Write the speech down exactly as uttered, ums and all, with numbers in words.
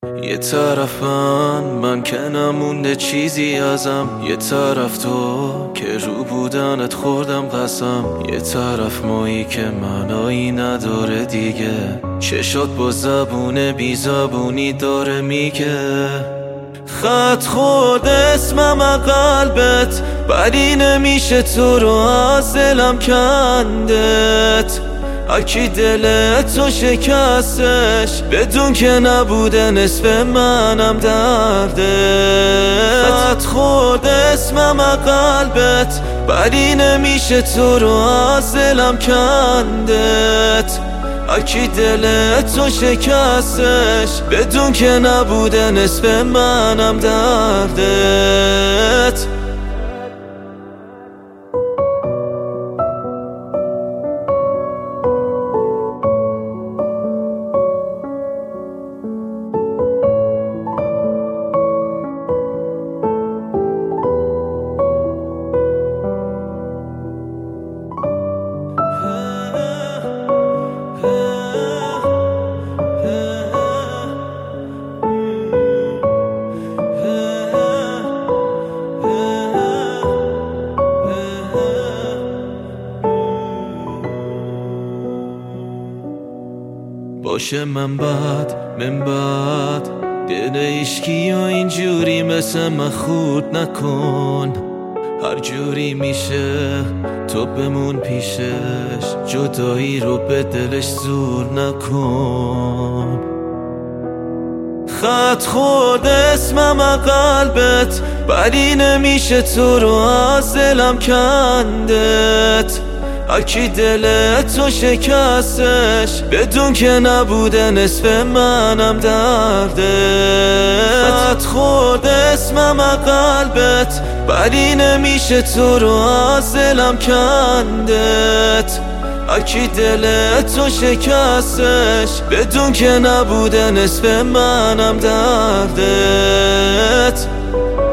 یه طرفم من که نمونده چیزی ازم، یه طرف تو که رو بودنت خوردم قسم، یه طرف مایی که معنایی نداره دیگه، چشات با زبون بی زبونی داره میگه. خط خورد اسمم قلبت، ولی نمیشه تو رو از دلم کندت. اکی دلت تو شکستش بدون که نبوده نصف منم دردت. خط خورد اسمم قلبت، ولی نمیشه تو رو از دلم کندت. اکی دلت تو شکستش بدون که نبوده نصف منم دردت. باشه من بد من بد دل عشقی و اینجوری مثل من خورد نکن. هر جوری میشه تو بمون پیشش، جدایی رو به دلش زور نکن. خط خورد اسمم قلبت، ولی نمیشه تو رو از دلم کندت. اکی دلت تو شکستش بدون که نبوده نصف منم دردت. خط خورد اسمم قلبت، ولی نمیشه تو رو از دلم کندت. اکی دلت تو شکستش بدون که نبوده نصف منم دردت.